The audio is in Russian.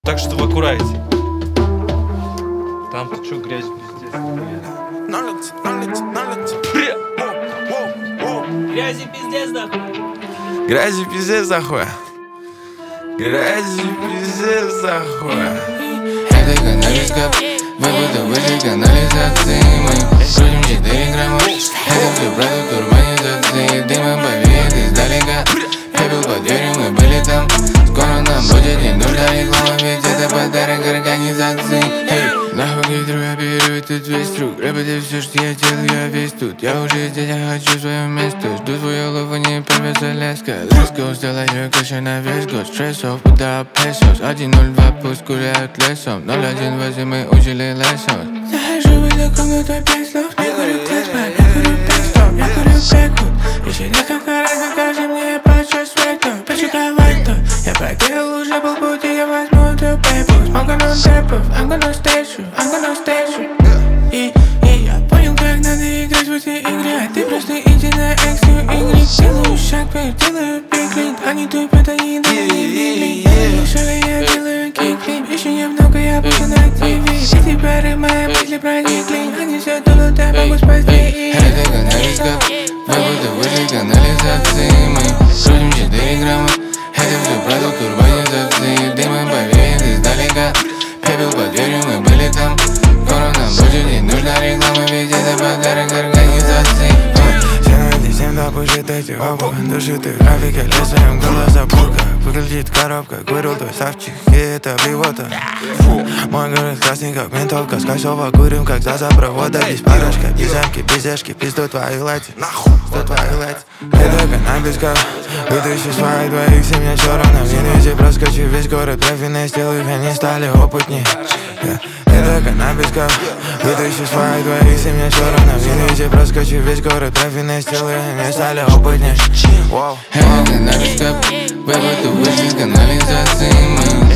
Так что в аккурате. Там-то что, грязь пиздец. Грязи пиздец, нахуй. Грязи пиздец, нахуй. Грязи пиздец, нахуй. Это канализка, мы будто вышли канализации. Мы крутим 4 грамма. Это все продукт урбанизации. Дымом повеет издалека. Пепел под дверью, мы были там. Скоро нам будет не нужна реклама, ведь это подарок организации. Эй, нахуй гидру, я беру этот весь труд. Рэп это все, что я делаю, я весь тут. Я уже здесь, я хочу свое место. Жду свою лову, не прорвется леска. Let's go, сделай кэша на весь год. Стрессов, пуда песос. 1.02, пусть гуляют лесом. 0.1 мы учили лесом. Захожу в эту комнату, 5 слов. Не курю клэшбэк, я курю бэкстоп. Я курю бэквуд. Еще несколько раз покажи мне, я плачу свету. Почекай то. Я проделал уже полпути, я возьму эту пейпу. Smoke on tapов, I'm gonna stay true, I'm gonna stay true. И я понял, как надо играть в эти игры. А ты просто иди на экстру игры. Делаю шаг вверх, делаю бэклинг. Они тупят, они довели. Я делаю кикфлип. Еще немного, я буду на ТВ. Эти пары мои мысли проникли. Они все думают, я могу спасти их. Это канализка, мы будто вышли канализации. Мы крутим 4 грамма. Это все продукт урбанизации. Дымом повеет издалека. Пепел под дверью, мы были там. Скоро нам будет не нужна реклама, ведь это подарок организации. 7 да пушит эти оба. Душит их графики, лесаем глаза бурка. Выглядит коробка, курил твой савчик, и это блевота. Мой город красный, как ментолка. С кольцова курим, как за запровода. Здесь парочка, пизанки, пиздешки, пизду твои лати. Пизду твои лати. Это каннабиска, вытащи своих двоих, и мне все равно. В Венезе проскочу весь город, профильные стилы, они стали опытней. Это каннабиска, вытащи своих двоих, и мне все равно. В Венезе проскочу весь город, профильные стилы, они стали опытней. Это каннабиска, мы будто вышли канализации.